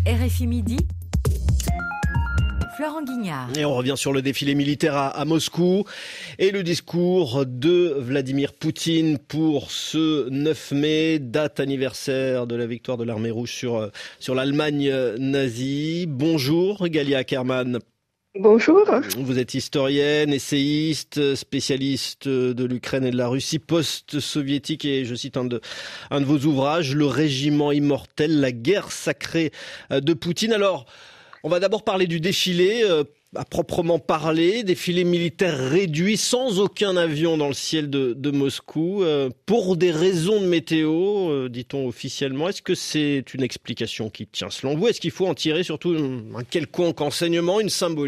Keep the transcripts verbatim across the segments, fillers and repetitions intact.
R F I Midi, Florent Guignard. Et on revient sur le défilé militaire à, à Moscou et le discours de Vladimir Poutine pour ce neuf mai, date anniversaire de la victoire de l'armée rouge sur, sur l'Allemagne nazie. Bonjour Galia Ackerman. Bonjour. Vous êtes historienne, essayiste, spécialiste de l'Ukraine et de la Russie post-soviétique et je cite un de, un de vos ouvrages, Le Régiment immortel, la guerre sacrée de Poutine. Alors, on va d'abord parler du défilé, euh, à proprement parler, défilé militaire réduit, sans aucun avion dans le ciel de, de Moscou, euh, pour des raisons de météo, euh, dit-on officiellement. Est-ce que c'est une explication qui tient selon vous ? Est-ce qu'il faut en tirer surtout un, un quelconque enseignement, une symbolique ?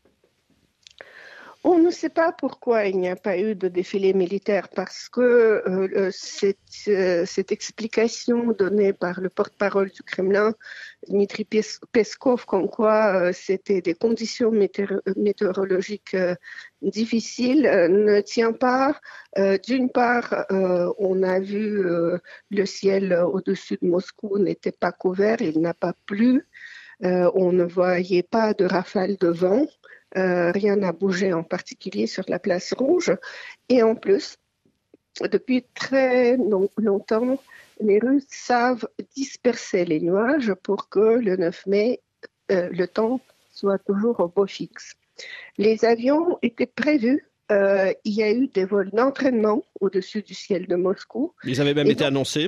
On ne sait pas pourquoi il n'y a pas eu de défilé militaire, parce que euh, cette, euh, cette explication donnée par le porte-parole du Kremlin, Dmitri Peskov, comme quoi euh, c'était des conditions météo- météorologiques euh, difficiles, euh, ne tient pas. Euh, d'une part, euh, on a vu euh, le ciel au-dessus de Moscou n'était pas couvert, il n'a pas plu, euh, on ne voyait pas de rafales de vent. Euh, rien n'a bougé en particulier sur la place rouge. Et en plus, depuis très long- longtemps, les Russes savent disperser les nuages pour que le neuf mai, euh, le temps soit toujours au beau fixe. Les avions étaient prévus. Euh, il y a eu des vols d'entraînement au-dessus du ciel de Moscou. Ils avaient même Et été donc, annoncés.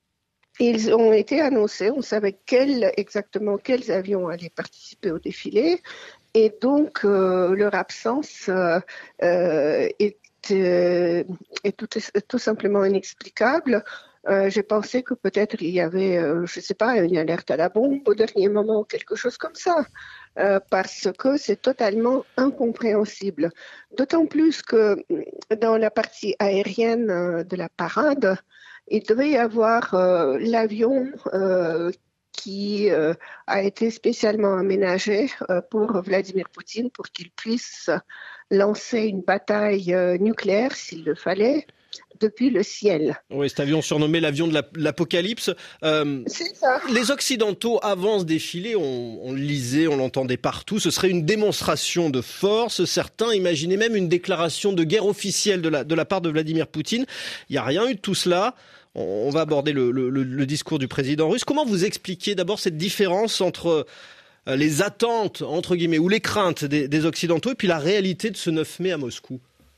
Ils ont été annoncés. On savait quel, exactement quels avions allaient participer au défilé. Et donc, euh, leur absence euh, euh, est, euh, est tout, tout simplement inexplicable. Euh, j'ai pensé que peut-être il y avait, euh, je ne sais pas, une alerte à la bombe au dernier moment, quelque chose comme ça, euh, parce que c'est totalement incompréhensible. D'autant plus que dans la partie aérienne euh, de la parade, il devait y avoir euh, l'avion euh, qui euh, a été spécialement aménagé euh, pour Vladimir Poutine pour qu'il puisse lancer une bataille euh, nucléaire, s'il le fallait, depuis le ciel. Oui, cet avion surnommé l'avion de l'apocalypse. Euh, C'est ça. Les Occidentaux, avant ce défilé, on, on le lisait, on l'entendait partout, ce serait une démonstration de force. Certains imaginaient même une déclaration de guerre officielle de la, de la part de Vladimir Poutine. Il n'y a rien eu de tout cela. On va aborder le, le, le discours du président russe. Comment vous expliquez d'abord cette différence entre les attentes, entre guillemets, ou les craintes des, des Occidentaux et puis la réalité de ce neuf mai à Moscou ?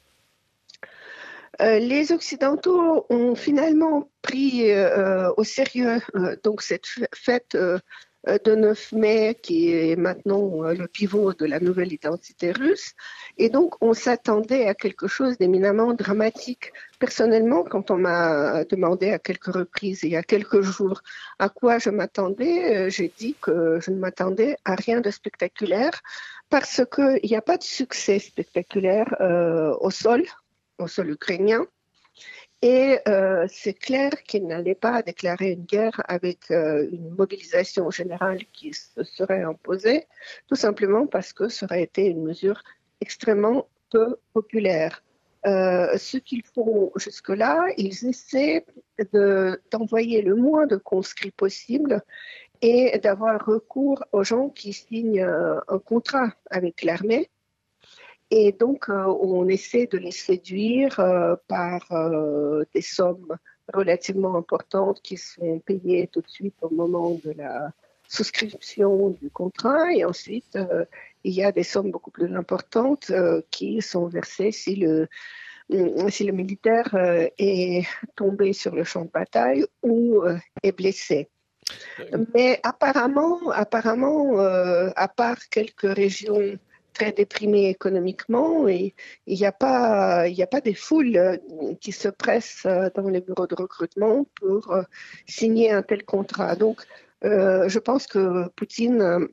Euh, les Occidentaux ont finalement pris euh, au sérieux euh, donc cette fête euh, de neuf mai qui est maintenant euh, le pivot de la nouvelle identité russe. Et donc, on s'attendait à quelque chose d'éminemment dramatique. Personnellement, quand on m'a demandé à quelques reprises, il y a quelques jours, à quoi je m'attendais, euh, j'ai dit que je ne m'attendais à rien de spectaculaire parce qu'il n'y a pas de succès spectaculaire euh, au sol, au sol ukrainien. Et euh, c'est clair qu'il n'allait pas déclarer une guerre avec euh, une mobilisation générale qui se serait imposée, tout simplement parce que ça aurait été une mesure extrêmement peu populaire. Euh, ce qu'ils font jusque-là, ils essaient de, d'envoyer le moins de conscrits possible et d'avoir recours aux gens qui signent euh, un contrat avec l'armée. Et donc, euh, on essaie de les séduire euh, par euh, des sommes relativement importantes qui sont payées tout de suite au moment de la souscription du contrat. Et ensuite, euh, il y a des sommes beaucoup plus importantes euh, qui sont versées si le, si le militaire euh, est tombé sur le champ de bataille ou euh, est blessé. Mais apparemment, apparemment euh, à part quelques régions très déprimées économiquement, et il n'y a pas, il n'y a pas des foules qui se pressent dans les bureaux de recrutement pour signer un tel contrat. Donc, euh, je pense que Poutine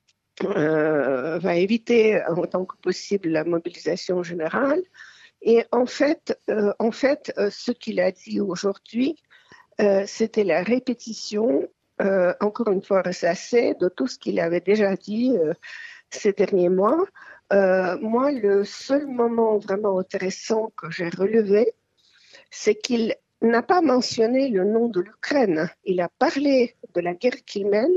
euh, va éviter autant que possible la mobilisation générale. Et en fait, euh, en fait, euh, ce qu'il a dit aujourd'hui, euh, c'était la répétition, euh, encore une fois ressassée, de tout ce qu'il avait déjà dit euh, ces derniers mois. Euh, moi, le seul moment vraiment intéressant que j'ai relevé, c'est qu'il n'a pas mentionné le nom de l'Ukraine. Il a parlé de la guerre qu'il mène,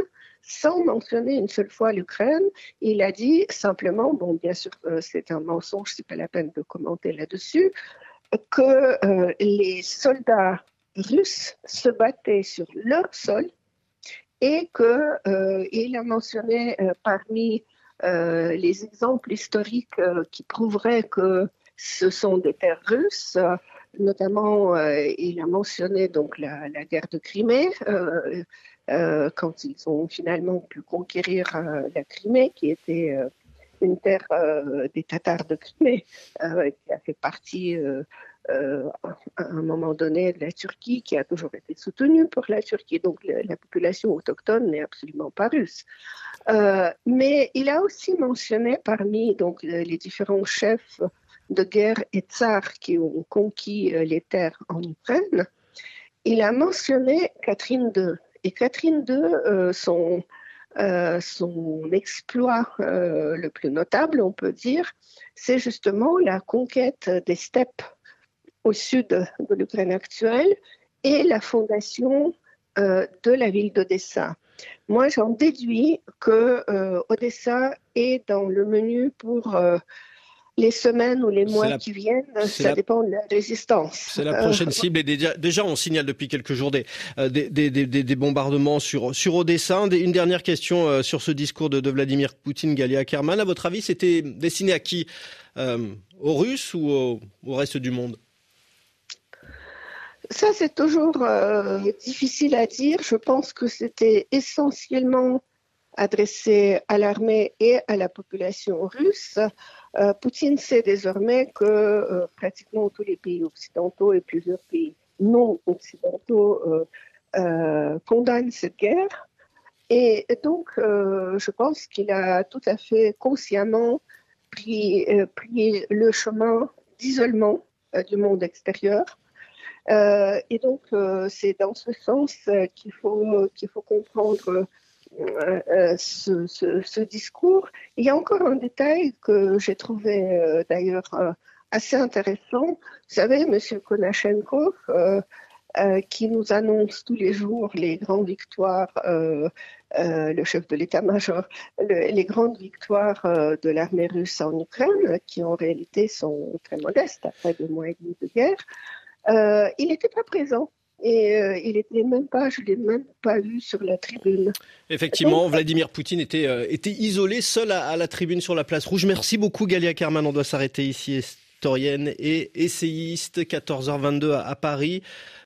sans mentionner une seule fois l'Ukraine. Il a dit simplement, bon, bien sûr, euh, c'est un mensonge, c'est pas la peine de commenter là-dessus, que euh, les soldats russes se battaient sur leur sol et qu'il euh, a mentionné euh, parmi euh, les exemples historiques euh, qui prouveraient que ce sont des terres russes, euh, notamment euh, il a mentionné donc la, la guerre de Crimée, euh, euh, quand ils ont finalement pu conquérir euh, la Crimée, qui était euh, une terre euh, des Tatars de Crimée, euh, qui a fait partie euh, euh, à un moment donné de la Turquie, qui a toujours été soutenue par la Turquie. Donc la, la population autochtone n'est absolument pas russe. Euh, mais il a aussi mentionné parmi donc, les différents chefs de guerre et tsars qui ont conquis les terres en Ukraine, il a mentionné Catherine deux. Et Catherine deux, euh, son, euh, son exploit euh, le plus notable, on peut dire, c'est justement la conquête des steppes au sud de l'Ukraine actuelle et la fondation euh, de la ville d'Odessa. Moi, j'en déduis que euh, Odessa est dans le menu pour euh, les semaines ou les mois la, qui viennent, ça la, dépend de la résistance. C'est la prochaine euh, cible. Et déjà, déjà, on signale depuis quelques jours des, des, des, des, des bombardements sur, sur Odessa. Une dernière question euh, sur ce discours de, de Vladimir Poutine, Galia Kerman. À votre avis, c'était destiné à qui euh, aux Russes ou au, au reste du monde? Ça, c'est toujours euh, difficile à dire. Je pense que c'était essentiellement adressé à l'armée et à la population russe. Euh, Poutine sait désormais que euh, pratiquement tous les pays occidentaux et plusieurs pays non occidentaux euh, euh, condamnent cette guerre. Et donc, euh, je pense qu'il a tout à fait consciemment pris, euh, pris le chemin d'isolement euh, du monde extérieur. Euh, et donc, euh, c'est dans ce sens euh, qu'il faut, qu'il faut comprendre euh, ce, ce, ce discours. Il y a encore un détail que j'ai trouvé euh, d'ailleurs euh, assez intéressant. Vous savez, M. Konashenkov, euh, euh, qui nous annonce tous les jours les grandes victoires, euh, euh, le chef de l'état-major, le, les grandes victoires euh, de l'armée russe en Ukraine, qui en réalité sont très modestes après deux mois et demi de guerre. Euh, il n'était pas présent et euh, il était même pas, je l'ai même pas vu sur la tribune. Effectivement, donc, Vladimir Poutine était, euh, était isolé, seul à, à la tribune sur la place Rouge. Merci beaucoup Galia Kerman, on doit s'arrêter ici, historienne et essayiste, quatorze heures vingt-deux à, à Paris.